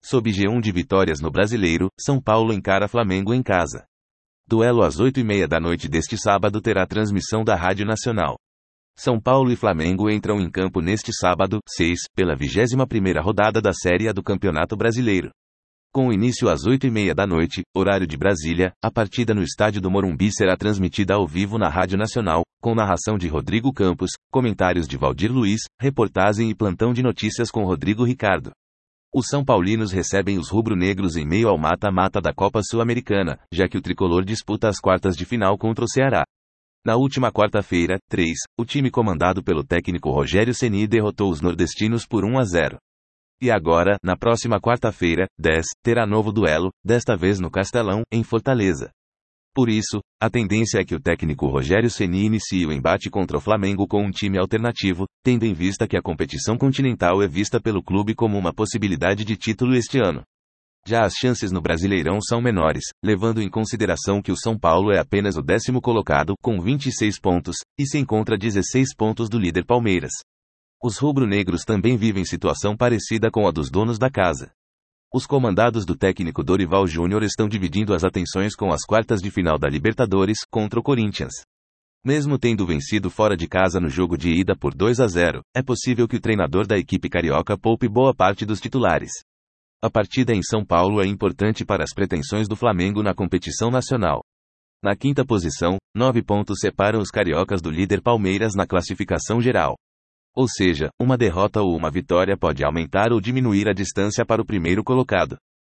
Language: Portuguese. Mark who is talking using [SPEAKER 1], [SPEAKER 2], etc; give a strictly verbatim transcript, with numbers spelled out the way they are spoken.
[SPEAKER 1] Sob G um de vitórias no Brasileiro, São Paulo encara Flamengo em casa. Duelo às oito e meia da noite deste sábado terá transmissão da Rádio Nacional. São Paulo e Flamengo entram em campo neste sábado, seis, pela vigésima primeira rodada da Série A do Campeonato Brasileiro. Com início às oito e meia da noite, horário de Brasília, a partida no estádio do Morumbi será transmitida ao vivo na Rádio Nacional, com narração de Rodrigo Campos, comentários de Valdir Luiz, reportagem e plantão de notícias com Rodrigo Ricardo. Os São Paulinos recebem os rubro-negros em meio ao mata-mata da Copa Sul-Americana, já que o tricolor disputa as quartas de final contra o Ceará. Na última quarta-feira, três, o time comandado pelo técnico Rogério Ceni derrotou os nordestinos por um a zero. E agora, na próxima quarta-feira, dez, terá novo duelo, desta vez no Castelão, em Fortaleza. Por isso, a tendência é que o técnico Rogério Ceni inicie o embate contra o Flamengo com um time alternativo, tendo em vista que a competição continental é vista pelo clube como uma possibilidade de título este ano. Já as chances no Brasileirão são menores, levando em consideração que o São Paulo é apenas o décimo colocado, com vinte e seis pontos, e se encontra a dezesseis pontos do líder Palmeiras. Os rubro-negros também vivem situação parecida com a dos donos da casa. Os comandados do técnico Dorival Júnior estão dividindo as atenções com as quartas de final da Libertadores, contra o Corinthians. Mesmo tendo vencido fora de casa no jogo de ida por dois a zero, é possível que o treinador da equipe carioca poupe boa parte dos titulares. A partida em São Paulo é importante para as pretensões do Flamengo na competição nacional. Na quinta posição, nove pontos separam os cariocas do líder Palmeiras na classificação geral. Ou seja, uma derrota ou uma vitória pode aumentar ou diminuir a distância para o primeiro colocado.